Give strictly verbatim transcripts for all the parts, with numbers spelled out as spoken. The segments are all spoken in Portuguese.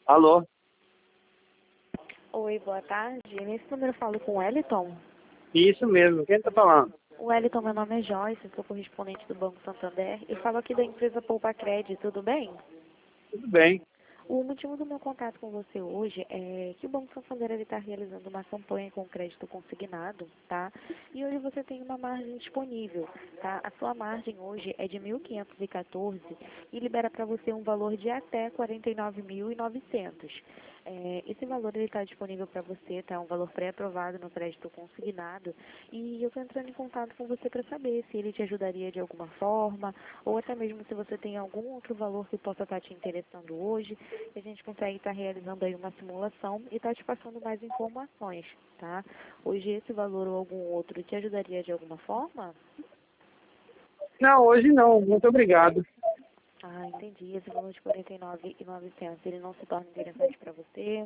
Alô? Oi, boa tarde. Nesse número eu falo com o Wellington. Isso mesmo, quem tá falando? O Wellington, meu nome é Joyce, sou correspondente do Banco Santander. Eu falo aqui da empresa Poupa Crédito, tudo bem? Tudo bem. O motivo do meu contato com você hoje é que o Banco Santander está realizando uma campanha com crédito consignado, tá? E hoje você tem uma margem disponível, tá? A sua margem hoje é de mil quinhentos e quatorze e libera para você um valor de até quarenta e nove mil e novecentos. É, esse valor está disponível para você, tá? Um valor pré-aprovado no crédito consignado. E eu estou entrando em contato com você para saber se ele te ajudaria de alguma forma, ou até mesmo se você tem algum outro valor que possa estar te interessando hoje. A gente consegue estar realizando aí uma simulação e estar te passando mais informações, tá? Hoje esse valor ou algum outro te ajudaria de alguma forma? Não, hoje não, muito obrigado. Ah, entendi. Esse valor de quarenta e nove mil e novecentos, ele não se torna interessante para você?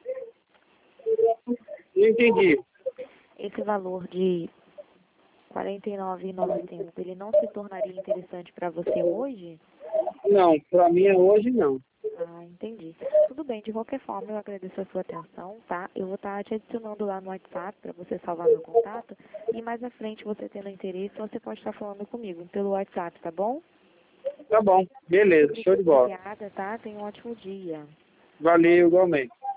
Não entendi. Esse valor de quarenta e nove mil e novecentos, ele não se tornaria interessante para você hoje? Não, pra mim é hoje não. Ah, entendi. Tudo bem, de qualquer forma eu agradeço a sua atenção, tá? Eu vou estar te adicionando lá no WhatsApp para você salvar meu contato e mais à frente você tendo interesse, você pode estar falando comigo pelo WhatsApp, tá bom? Tá bom, beleza, show de bola. Obrigada, tá? Tenha um ótimo dia. Valeu, igualmente.